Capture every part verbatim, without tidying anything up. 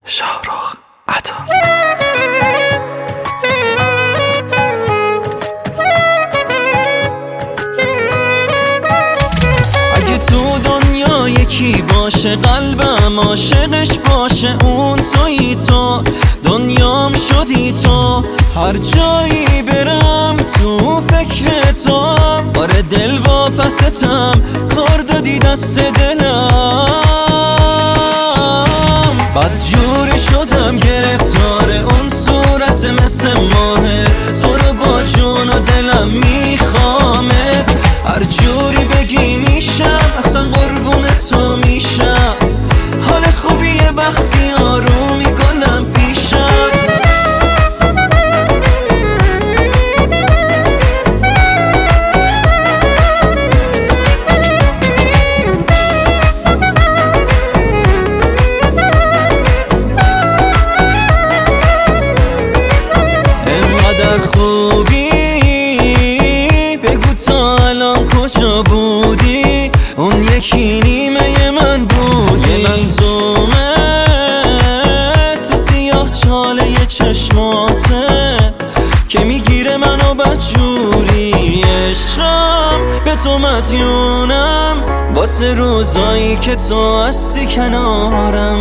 شاهرخ عطا. اگه تو دنیا یکی باشه قلبم عاشقش باشه، اون تویی تو، دنیام شدی تو، هر جایی برم تو فکر تو، آره دل واپستم کار دادی دست دلم، بدجوری شدم گرفتار اون صورت مثل ماهه، تو رو با جون و دلم میخوامت، هر جوری بگی میشم، اصلا قربون تو میشم، حال خوبیه وقتی آرومی گلم پیشم. انقدر خوبی بگو تا الان کجا بودی، اون یکی نیمه من بود، یه منظومه تو سیاه چاله یه چشماته که میگیره منو بدجوری، عشقم به تو مدیونم واسه روزایی که تو هستی کنارم،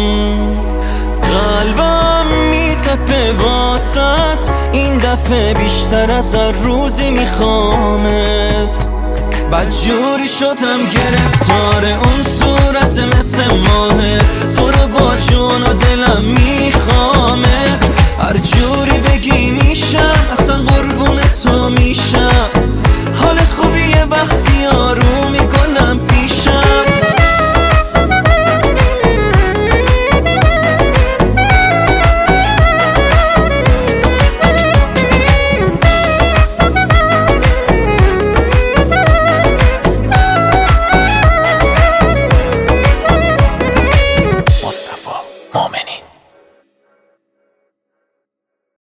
قلبم میتپه واسط این دفعه بیشتر از هر روزی میخوامت، بدجوری شدم گرفتار اون صورت مثل ماهه، تو رو با جون و دلم می